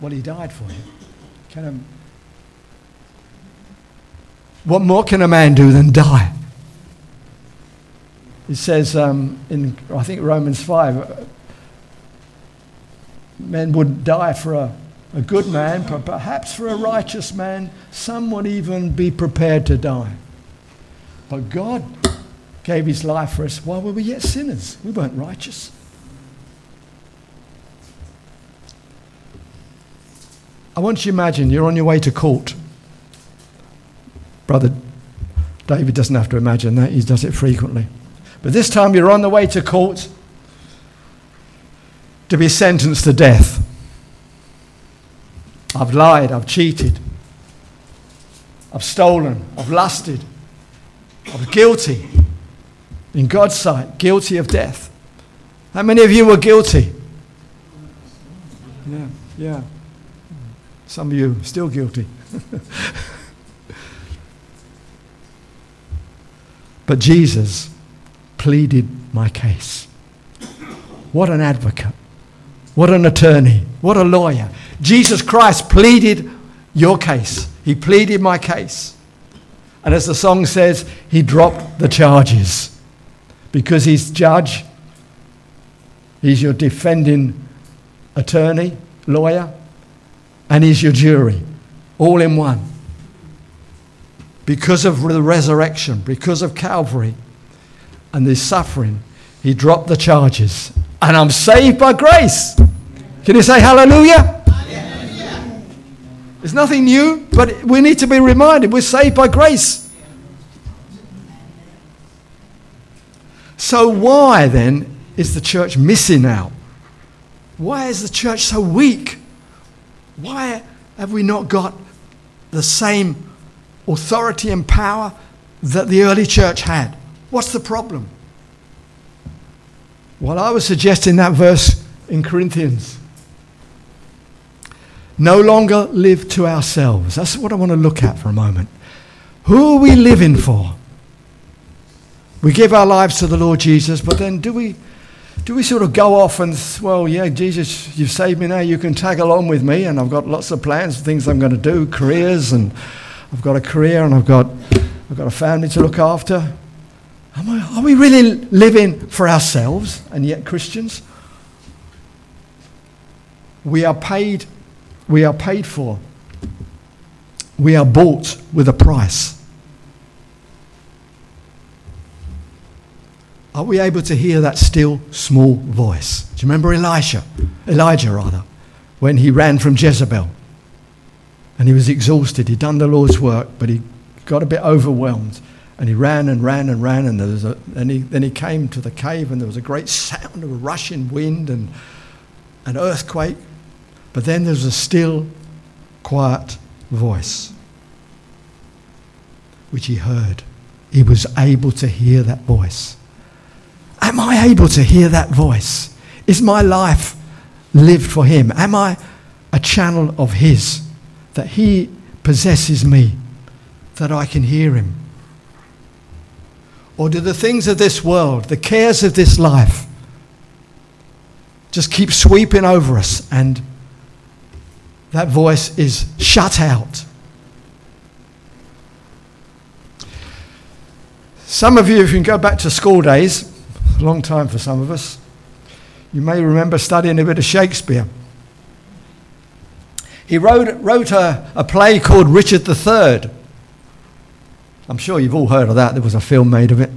Well, he died for you. What more can a man do than die? It says in, I think, Romans 5, men would die for a good man, but perhaps for a righteous man, some would even be prepared to die. But God gave his life for us while we were yet sinners. We weren't righteous. I want you to imagine you're on your way to court. Brother David doesn't have to imagine that. He does it frequently. But this time you're on the way to court to be sentenced to death. I've lied, I've cheated, I've stolen, I've lusted, I was guilty. In God's sight, guilty of death. How many of you were guilty? Yeah. Some of you still guilty. But Jesus pleaded my case. What an advocate. What an attorney. What a lawyer. Jesus Christ pleaded your case. He pleaded my case. And as the song says, he dropped the charges. Because he's judge, he's your defending attorney, lawyer, and he's your jury, all in one. Because of the resurrection, because of Calvary and the suffering, he dropped the charges. And I'm saved by grace. Can you say hallelujah? Hallelujah. It's nothing new, but we need to be reminded we're saved by grace. So why then is the church missing out? Why is the church so weak? Why have we not got the same authority and power that the early church had? What's the problem? Well, I was suggesting that verse in Corinthians. No longer live to ourselves. That's what I want to look at for a moment. Who are we living for? We give our lives to the Lord Jesus, but then do we sort of go off and, well, yeah, Jesus, you've saved me now, you can tag along with me, and I've got lots of plans, things I'm going to do, careers, and I've got a career, and I've got a family to look after. Are we really living for ourselves, and yet Christians? We are paid for. We are bought with a price. Are we able to hear that still small voice? Do you remember Elijah, when he ran from Jezebel? And he was exhausted. He'd done the Lord's work, but he got a bit overwhelmed. And he ran, and then he came to the cave, and there was a great sound of a rushing wind and an earthquake. But then there was a still, quiet voice, which he heard. He was able to hear that voice. Am I able to hear that voice? Is my life lived for him? Am I a channel of his, that he possesses me, that I can hear him? Or do the things of this world, the cares of this life, just keep sweeping over us, and that voice is shut out? Some of you, if you can go back to school days, a long time for some of us, you may remember studying a bit of Shakespeare. He wrote a play called Richard III. I'm sure you've all heard of that. There was a film made of it.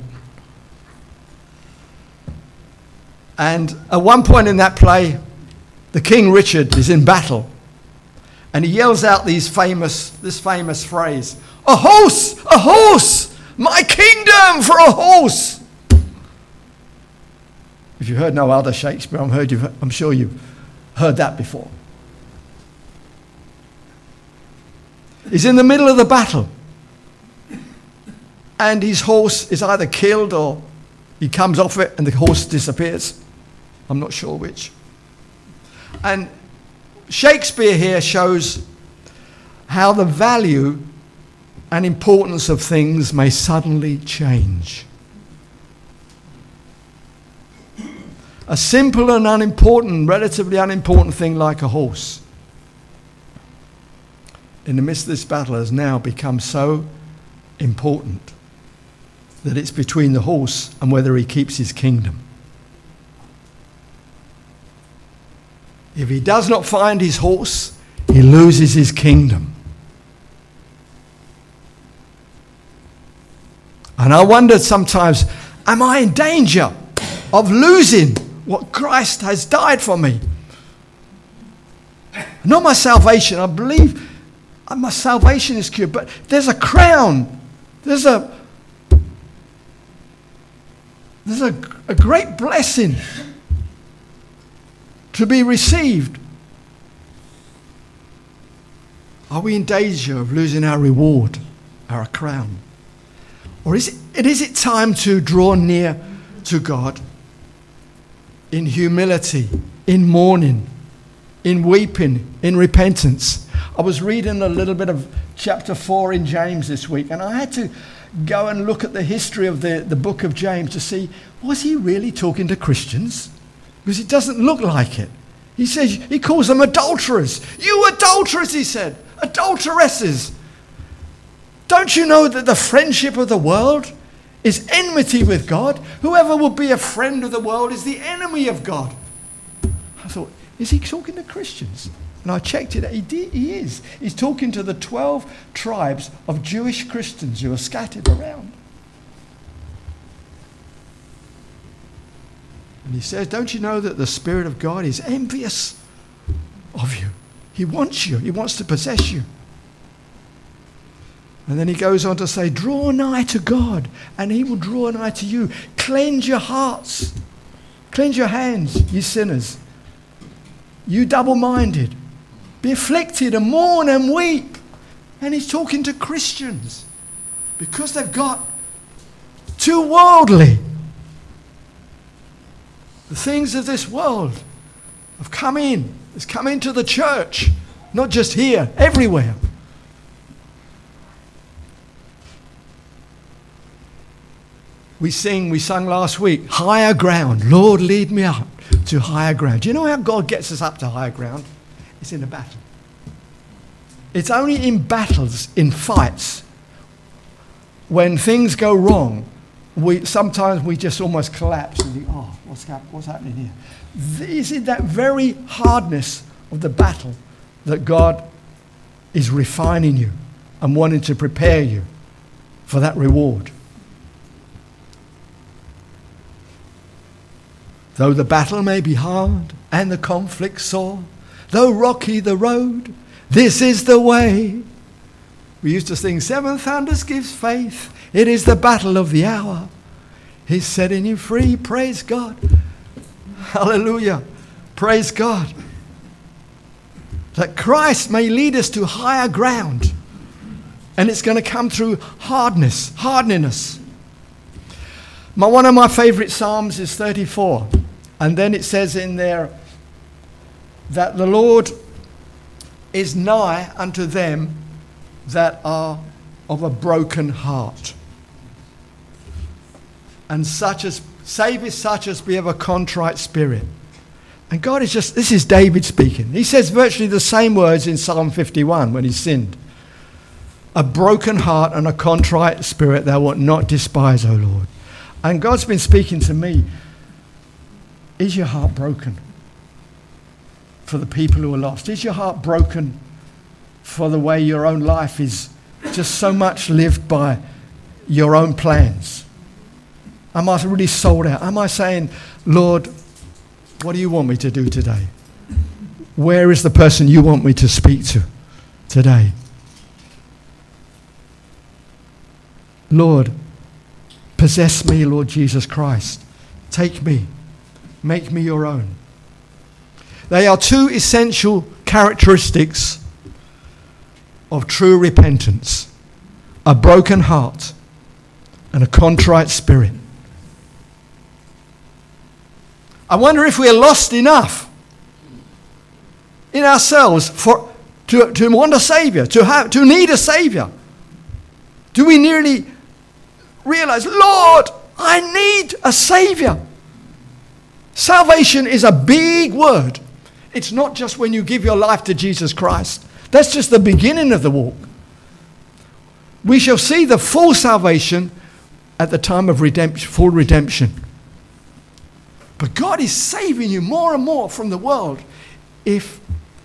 And at one point in that play, the King Richard is in battle, and he yells out this famous phrase, "A horse, my kingdom for a horse." If you heard no other Shakespeare, I'm sure you've heard that before. He's in the middle of the battle, and his horse is either killed or he comes off it and the horse disappears. I'm not sure which. And Shakespeare here shows how the value and importance of things may suddenly change. A simple and relatively unimportant thing like a horse in the midst of this battle has now become so important that it's between the horse and whether he keeps his kingdom. If he does not find his horse, he loses his kingdom. And I wondered sometimes, am I in danger of losing what Christ has died for me? Not my salvation. I believe my salvation is secure, but there's a crown. There's a great blessing to be received. Are we in danger of losing our reward, our crown? Or is it time to draw near to God in humility, in mourning, in weeping, in repentance? I was reading a little bit of chapter 4 in James this week, and I had to go and look at the history of the book of James to see, was he really talking to Christians? Because it doesn't look like it. He says, he calls them adulterers. You adulterers, he said, adulteresses. Don't you know that the friendship of the world is enmity with God? Whoever will be a friend of the world is the enemy of God. I thought, is he talking to Christians? And I checked it. He is. He's talking to the 12 tribes of Jewish Christians who are scattered around. And he says, don't you know that the Spirit of God is envious of you? He wants you. He wants to possess you. And then he goes on to say, draw nigh to God, and he will draw nigh to you. Cleanse your hearts. Cleanse your hands, you sinners. You double-minded. Be afflicted and mourn and weep. And he's talking to Christians because they've got too worldly. The things of this world have come in. It's come into the church, not just here, everywhere. We sung last week, higher ground. Lord, lead me up to higher ground. Do you know how God gets us up to higher ground? It's in a battle. It's only in battles, in fights, when things go wrong, sometimes we just almost collapse and think, oh, what's happening here? It's in that very hardness of the battle that God is refining you and wanting to prepare you for that reward. Though the battle may be hard and the conflict sore, though rocky the road, this is the way. We used to sing, Seven Thunders gives faith. It is the battle of the hour. He's setting you free. Praise God. Hallelujah. Praise God. That Christ may lead us to higher ground. And it's going to come through hardening us. One of my favorite Psalms is 34. And then it says in there that the Lord is nigh unto them that are of a broken heart. And saveth such as be of a contrite spirit. And God is this is David speaking. He says virtually the same words in Psalm 51 when he sinned. A broken heart and a contrite spirit thou wilt not despise, O Lord. And God's been speaking to me. Is your heart broken for the people who are lost? Is your heart broken for the way your own life is just so much lived by your own plans? Am I really sold out? Am I saying, Lord, what do you want me to do today? Where is the person you want me to speak to today? Lord, possess me, Lord Jesus Christ. Take me. Make me your own. They are two essential characteristics of true repentance. A broken heart and a contrite spirit. I wonder if we are lost enough in ourselves to want a Savior, to need a Savior. Do we nearly realize, Lord, I need a Savior? Salvation is a big word. It's not just when you give your life to Jesus Christ. That's just the beginning of the walk. We shall see the full salvation at the time of redemption, full redemption. But God is saving you more and more from the world if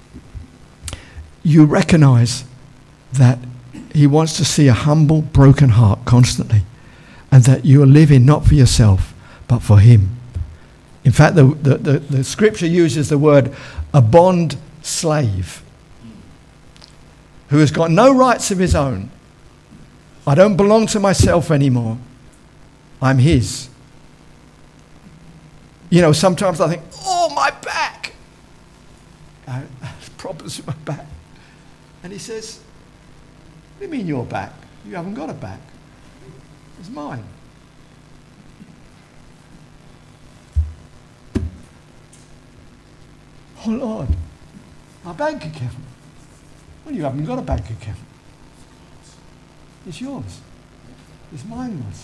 you recognize that he wants to see a humble, broken heart constantly, and that you are living not for yourself, but for him. In fact, the scripture uses the word a bond slave who has got no rights of his own. I don't belong to myself anymore. I'm his. You know, sometimes I think, oh, my back. I have problems with my back. And he says, what do you mean your back? You haven't got a back. It's mine. Oh, Lord, my bank account. Well, you haven't got a bank account. It's yours. It's mine, God says.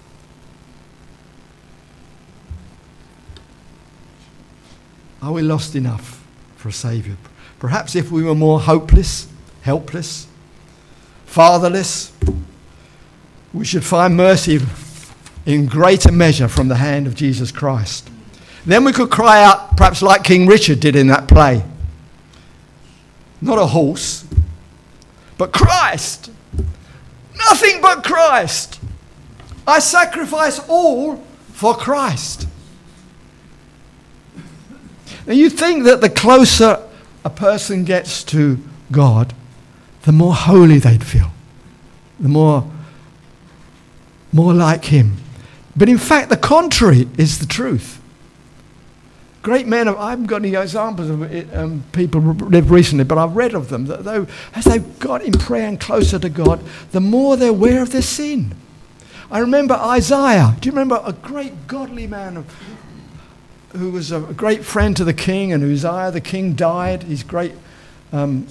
Are we lost enough for a Saviour? Perhaps if we were more hopeless, helpless, fatherless, we should find mercy in greater measure from the hand of Jesus Christ. Then we could cry out, perhaps like King Richard did in that play. Not a horse, but Christ. Nothing but Christ. I sacrifice all for Christ. Now you think that the closer a person gets to God, the more holy they'd feel. The more like him. But in fact, the contrary is the truth. Great men, I haven't got any examples of it, people lived recently, but I've read of them, that though, as they've got in prayer and closer to God, the more they're aware of their sin. I remember Isaiah. Do you remember a great godly man who was a great friend to the king, and Uzziah, the king, died. He's great. And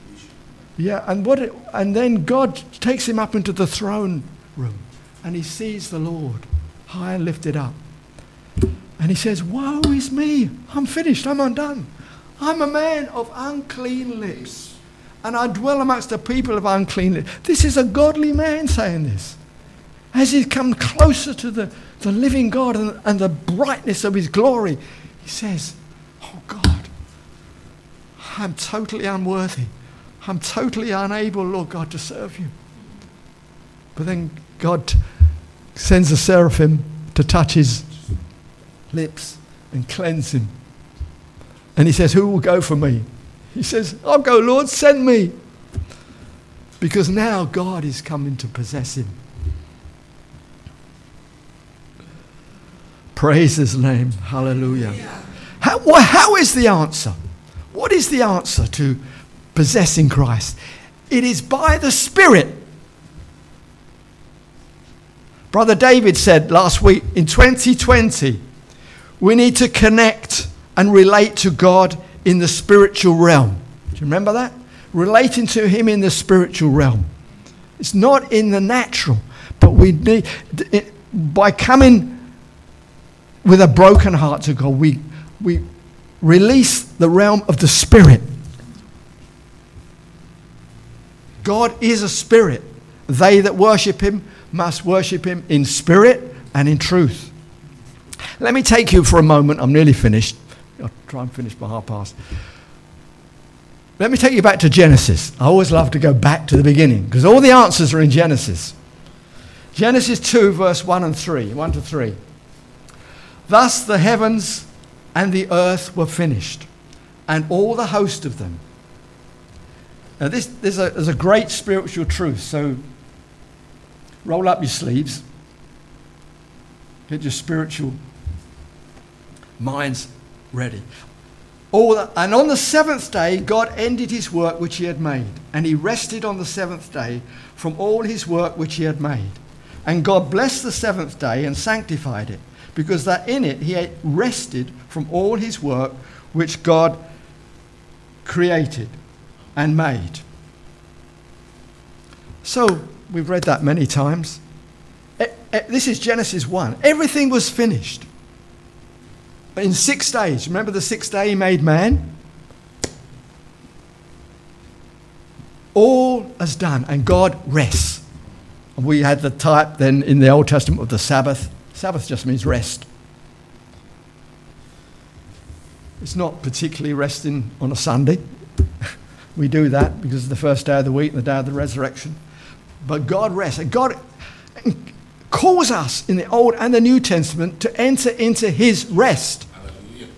then God takes him up into the throne room, and he sees the Lord high and lifted up. And he says, woe is me. I'm finished. I'm undone. I'm a man of unclean lips, and I dwell amongst the people of unclean lips. This is a godly man saying this. As he's come closer to the living God and the brightness of his glory, he says, oh God, I'm totally unworthy. I'm totally unable, Lord God, to serve you. But then God sends a seraphim to touch his lips and cleanse him. And he says, who will go for me? He says, I'll go, Lord, send me. Because now God is coming to possess him. Praise his name. Hallelujah. How is the answer? What is the answer to possessing Christ? It is by the Spirit. Brother David said last week, in 2020, we need to connect and relate to God in the spiritual realm. Do you remember that? Relating to him in the spiritual realm. It's not in the natural, but we need, by coming with a broken heart to God, we release the realm of the Spirit. God is a spirit. They that worship him must worship him in spirit and in truth. Let me take you for a moment. I'm nearly finished. I'll try and finish by past. Let me take you back to Genesis. I always love to go back to the beginning because all the answers are in Genesis. Genesis 2, verse 1 to 3. Thus the heavens and the earth were finished, and all the host of them. Now there's a great spiritual truth, so roll up your sleeves. Get your spiritual minds ready. And on the seventh day, God ended his work which he had made, and he rested on the seventh day from all his work which he had made. And God blessed the seventh day and sanctified it, because that in it he had rested from all his work which God created and made. So, we've read that many times. This is Genesis 1. Everything was finished. In 6 days. Remember the 6th day he made man? All is done, and God rests. We had the type then in the Old Testament of the Sabbath. Sabbath just means rest. It's not particularly resting on a Sunday. We do that because it's the first day of the week, the day of the resurrection. But God rests. And God calls us in the Old and the New Testament to enter into his rest. Hallelujah.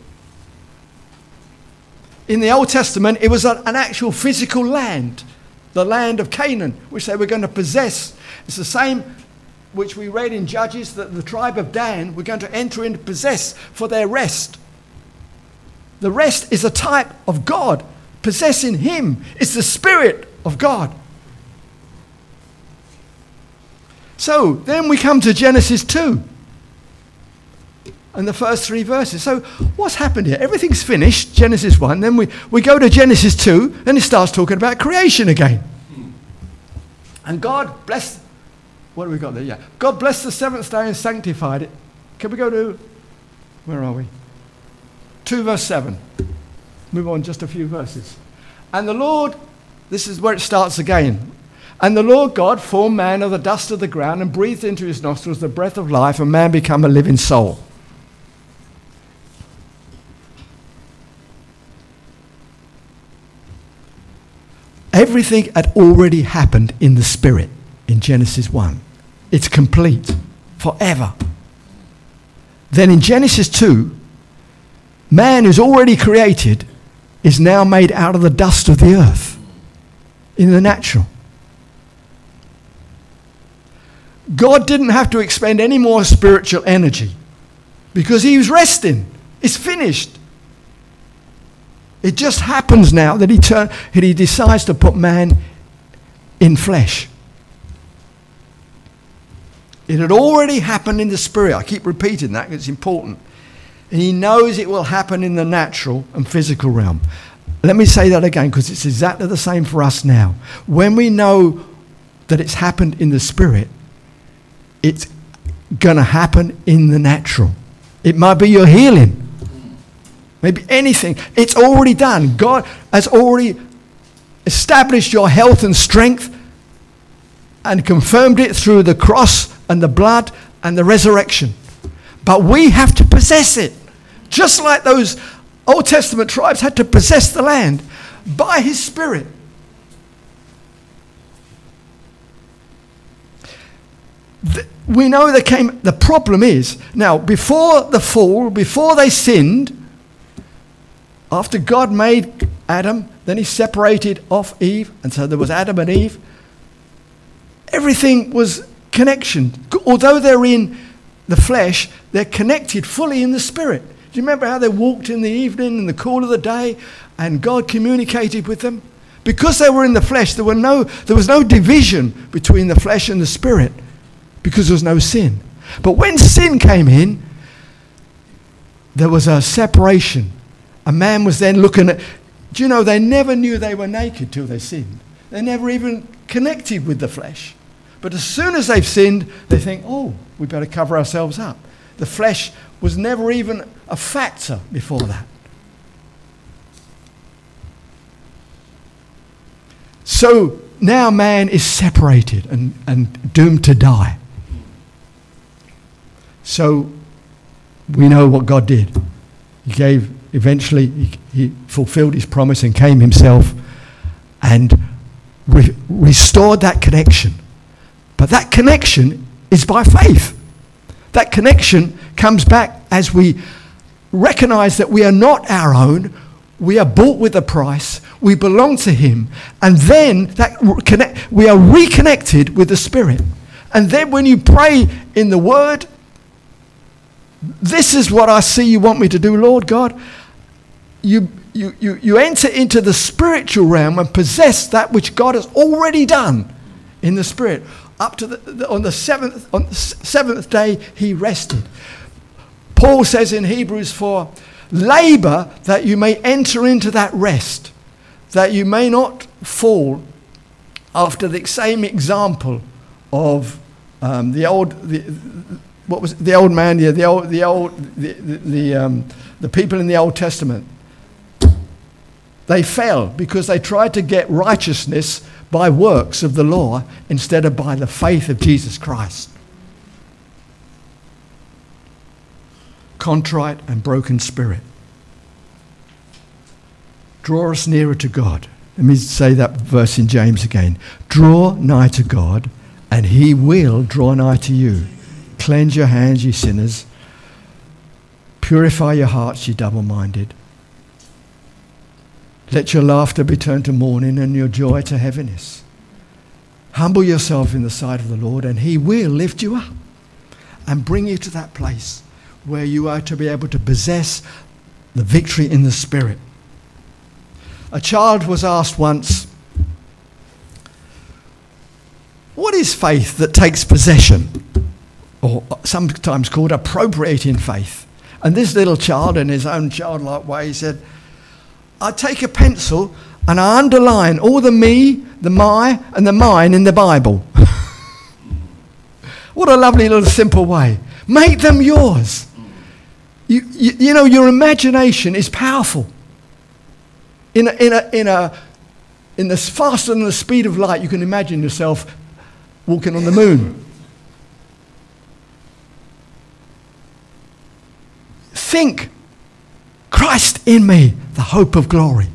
In the Old Testament, it was an actual physical land, the land of Canaan, which they were going to possess. It's the same which we read in Judges, that the tribe of Dan were going to enter into possess for their rest. The rest is a type of God. Possessing him is the Spirit of God. So then we come to Genesis 2 and the first 3 verses. So what's happened here? Everything's finished, Genesis 1. Then we go to Genesis 2 and it starts talking about creation again. And God blessed, what have we got there? Yeah. God blessed the seventh day and sanctified it. Can we go to, where are we? 2 verse 7. Move on just a few verses. And the Lord, this is where it starts again. And the Lord God formed man of the dust of the ground and breathed into his nostrils the breath of life, and man became a living soul. Everything had already happened in the Spirit in Genesis 1. It's complete forever. Then in Genesis 2, man who's already created is now made out of the dust of the earth in the natural. God didn't have to expend any more spiritual energy because he was resting. It's finished. It just happens now that he decides to put man in flesh. It had already happened in the Spirit. I keep repeating that because it's important. And he knows it will happen in the natural and physical realm. Let me say that again because it's exactly the same for us now. When we know that it's happened in the Spirit, it's going to happen in the natural. It might be your healing. Maybe anything. It's already done. God has already established your health and strength and confirmed it through the cross and the blood and the resurrection. But we have to possess it. Just like those Old Testament tribes had to possess the land by his Spirit. We know the problem is, now before the fall, before they sinned, after God made Adam, then he separated off Eve, and so there was Adam and Eve. Everything was connection. Although they're in the flesh, they're connected fully in the Spirit. Do you remember how they walked in the evening in the cool of the day and God communicated with them? Because they were in the flesh, there was no division between the flesh and the Spirit because there was no sin. But when sin came in, there was a separation. A man was then looking at, do you know, they never knew they were naked till they sinned. They never even connected with the flesh. But as soon as they've sinned, they think, oh, we better cover ourselves up. The flesh was never even a factor before that. So now man is separated and doomed to die. So we know what God did. Eventually he fulfilled his promise and came himself and restored that connection. But that connection is by faith. That connection comes back as we recognize that we are not our own. We are bought with a price. We belong to him. And then we are reconnected with the Spirit. And then when you pray in the Word, this is what I see you want me to do, Lord God. You enter into the spiritual realm and possess that which God has already done in the Spirit. Up to on the seventh day, he rested. Paul says in Hebrews 4, labor that you may enter into that rest, that you may not fall after the same example of the people in the Old Testament. They fell because they tried to get righteousness by works of the law instead of by the faith of Jesus Christ. Contrite and broken spirit. Draw us nearer to God. Let me say that verse in James again. Draw nigh to God, and he will draw nigh to you. Cleanse your hands, ye sinners. Purify your hearts, ye double-minded. Let your laughter be turned to mourning and your joy to heaviness. Humble yourself in the sight of the Lord, and he will lift you up and bring you to that place where you are to be able to possess the victory in the Spirit. A child was asked once, what is faith that takes possession? Or sometimes called appropriating faith. And this little child, in his own childlike way, said, I take a pencil and I underline all the me, the my, and the mine in the Bible. What a lovely little simple way. Make them yours. You know, your imagination is powerful. In the faster than the speed of light, you can imagine yourself walking on the moon. Think, Christ in me, the hope of glory.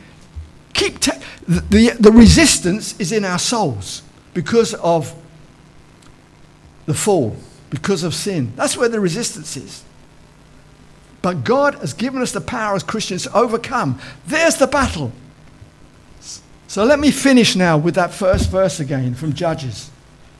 The resistance is in our souls because of the fall, because of sin. That's where the resistance is. But God has given us the power as Christians to overcome. There's the battle. So let me finish now with that first verse again from Judges.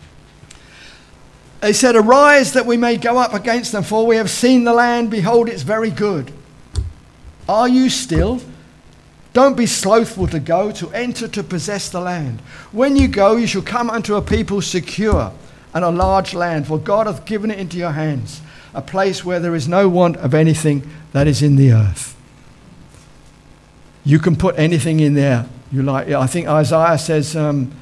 They said, arise that we may go up against them, for we have seen the land. Behold, it's very good. Are you still? Don't be slothful to go, to enter, to possess the land. When you go, you shall come unto a people secure and a large land, for God hath given it into your hands, a place where there is no want of anything that is in the earth. You can put anything in there you like. I think Isaiah says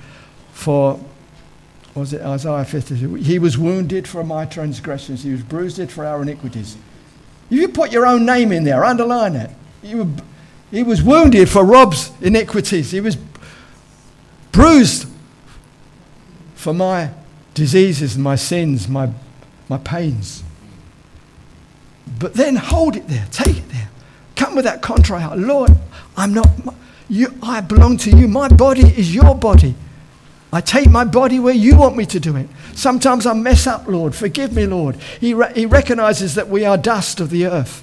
was it Isaiah 52? He was wounded for my transgressions. He was bruised for our iniquities. You put your own name in there. Underline it. He was wounded for Rob's iniquities. He was bruised for my diseases, my sins, my pains. But then hold it there. Take it there. Come with that contrite heart. Lord, I belong to you. My body is your body. I take my body where you want me to do it. Sometimes I mess up, Lord. Forgive me, Lord. He recognizes that we are dust of the earth.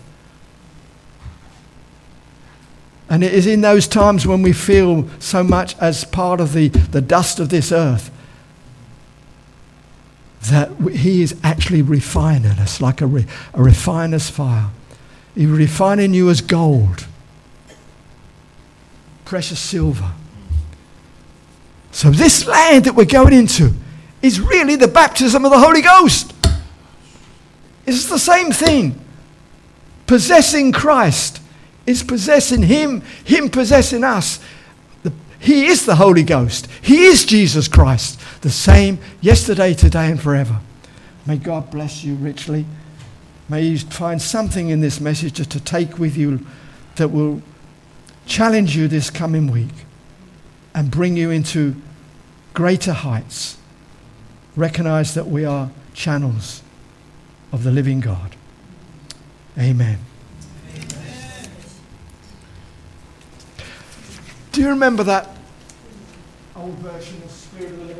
And it is in those times when we feel so much as part of the dust of this earth that he is actually refining us like a refiner's fire. He's refining you as gold, precious silver. So this land that we're going into is really the baptism of the Holy Ghost. It's the same thing. Possessing Christ is possessing him, him possessing us. He is the Holy Ghost. He is Jesus Christ, the same yesterday, today, and forever. May God bless you richly. May you find something in this message just to take with you that will challenge you this coming week and bring you into greater heights. Recognize that we are channels of the living God. Amen. Amen. Do you remember that old version of Spirit of the Living